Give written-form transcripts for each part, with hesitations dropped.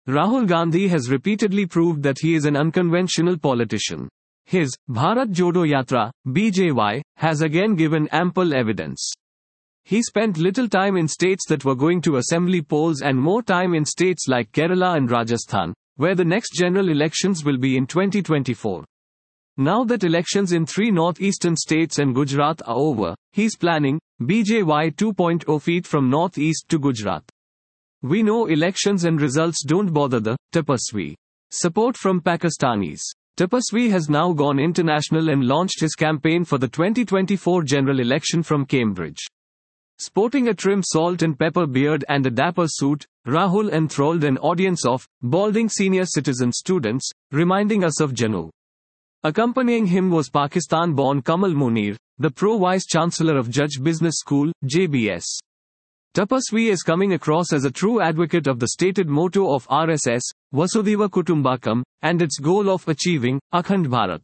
Rahul Gandhi has repeatedly proved that he is an unconventional politician. His Bharat Jodo Yatra, BJY, has again given ample evidence. He spent little time in states that were going to assembly polls and more time in states like Kerala and Rajasthan, where the next general elections will be in 2024. Now that elections in 3 northeastern states and Gujarat are over, he's planning BJY 2.0 feet from northeast to Gujarat. We know elections and results don't bother the Tapaswi. Support from Pakistanis. Tapaswi has now gone international and launched his campaign for the 2024 general election from Cambridge. Sporting a trim salt and pepper beard and a dapper suit, Rahul enthralled an audience of balding senior citizen students, reminding us of Janu. Accompanying him was Pakistan-born Kamal Munir, the pro-vice chancellor of Judge Business School, JBS. Tapaswi is coming across as a true advocate of the stated motto of RSS, Vasudhaiva Kutumbakam, and its goal of achieving Akhand Bharat.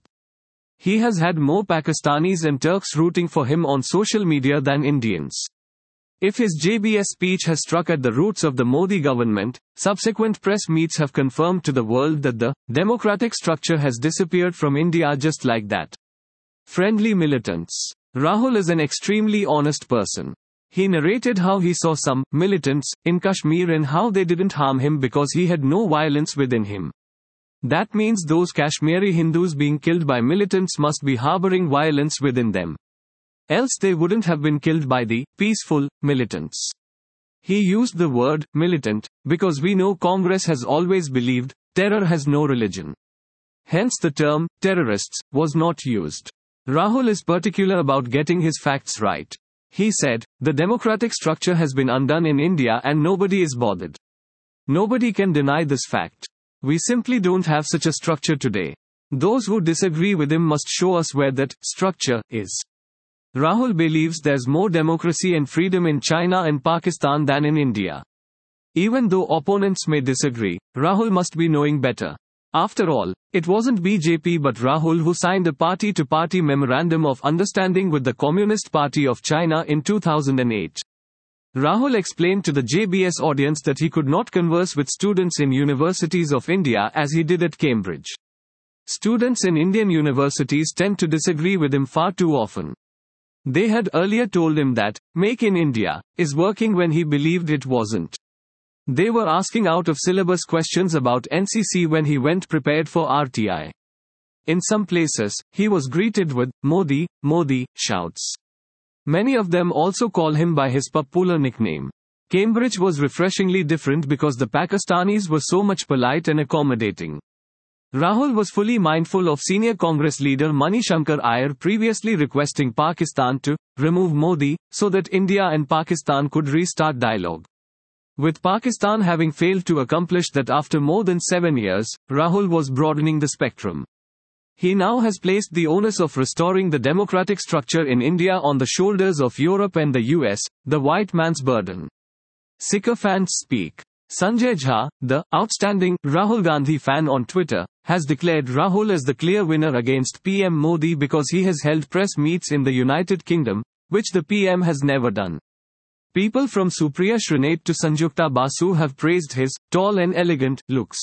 He has had more Pakistanis and Turks rooting for him on social media than Indians. If his JBS speech has struck at the roots of the Modi government, subsequent press meets have confirmed to the world that the democratic structure has disappeared from India just like that. Friendly militants. Rahul is an extremely honest person. He narrated how he saw some militants in Kashmir and how they didn't harm him because he had no violence within him. That means those Kashmiri Hindus being killed by militants must be harboring violence within them. Else they wouldn't have been killed by the peaceful militants. He used the word militant because we know Congress has always believed terror has no religion. Hence the term terrorists was not used. Rahul is particular about getting his facts right. He said, the democratic structure has been undone in India and nobody is bothered. Nobody can deny this fact. We simply don't have such a structure today. Those who disagree with him must show us where that structure is. Rahul believes there's more democracy and freedom in China and Pakistan than in India. Even though opponents may disagree, Rahul must be knowing better. After all, it wasn't BJP but Rahul who signed a party-to-party memorandum of understanding with the Communist Party of China in 2008. Rahul explained to the JBS audience that he could not converse with students in universities of India as he did at Cambridge. Students in Indian universities tend to disagree with him far too often. They had earlier told him that Make in India is working when he believed it wasn't. They were asking out of syllabus questions about NCC when he went prepared for RTI. In some places, he was greeted with Modi, Modi shouts. Many of them also call him by his popular nickname. Cambridge was refreshingly different because the Pakistanis were so much polite and accommodating. Rahul was fully mindful of senior Congress leader Manishankar Iyer previously requesting Pakistan to remove Modi so that India and Pakistan could restart dialogue. With Pakistan having failed to accomplish that after more than 7 years, Rahul was broadening the spectrum. He now has placed the onus of restoring the democratic structure in India on the shoulders of Europe and the US, the white man's burden. Sycophants speak. Sanjay Jha, the outstanding Rahul Gandhi fan on Twitter, has declared Rahul as the clear winner against PM Modi because he has held press meets in the United Kingdom, which the PM has never done. People from Supriya Shrinate to Sanjukta Basu have praised his tall and elegant looks.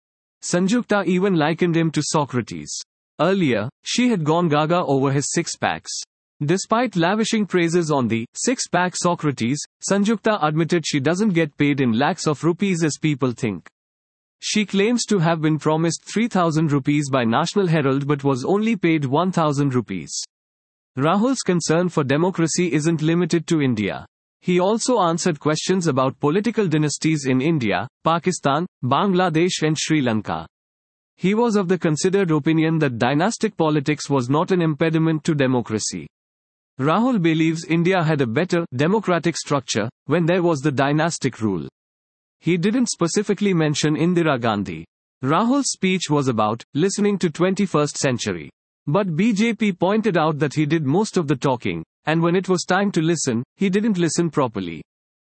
Sanjukta even likened him to Socrates. Earlier, she had gone gaga over his six-packs. Despite lavishing praises on the six-pack Socrates, Sanjukta admitted she doesn't get paid in lakhs of rupees as people think. She claims to have been promised 3,000 rupees by National Herald but was only paid 1,000 rupees. Rahul's concern for democracy isn't limited to India. He also answered questions about political dynasties in India, Pakistan, Bangladesh and Sri Lanka. He was of the considered opinion that dynastic politics was not an impediment to democracy. Rahul believes India had a better democratic structure when there was the dynastic rule. He didn't specifically mention Indira Gandhi. Rahul's speech was about listening to 21st century. But BJP pointed out that he did most of the talking, and when it was time to listen, he didn't listen properly.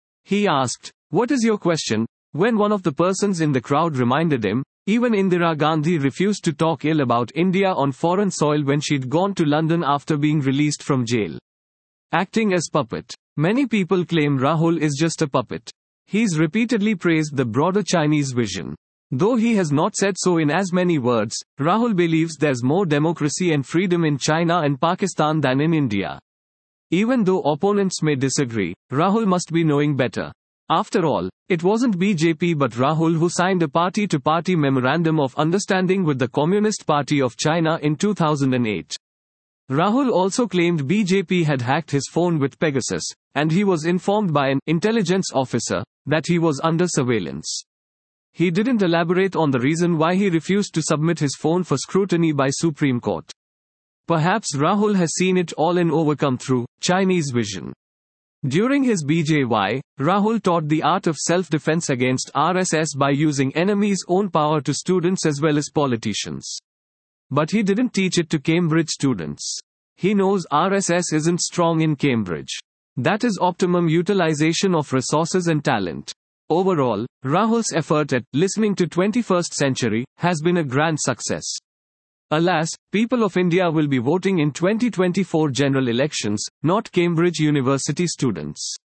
He asked, "What is your question?" when one of the persons in the crowd reminded him, even Indira Gandhi refused to talk ill about India on foreign soil when she'd gone to London after being released from jail. Acting as puppet. Many people claim Rahul is just a puppet. He's repeatedly praised the broader Chinese vision. Though he has not said so in as many words, Rahul believes there's more democracy and freedom in China and Pakistan than in India. Even though opponents may disagree, Rahul must be knowing better. After all, it wasn't BJP but Rahul who signed a party-to-party memorandum of understanding with the Communist Party of China in 2008. Rahul also claimed BJP had hacked his phone with Pegasus, and he was informed by an intelligence officer that he was under surveillance. He didn't elaborate on the reason why he refused to submit his phone for scrutiny by Supreme Court. Perhaps Rahul has seen it all and overcome through Chinese vision. During his BJY, Rahul taught the art of self-defense against RSS by using enemy's own power to students as well as politicians. But he didn't teach it to Cambridge students. He knows RSS isn't strong in Cambridge. That is optimum utilization of resources and talent. Overall, Rahul's effort at listening to 21st century has been a grand success. Alas, people of India will be voting in 2024 general elections, not Cambridge University students.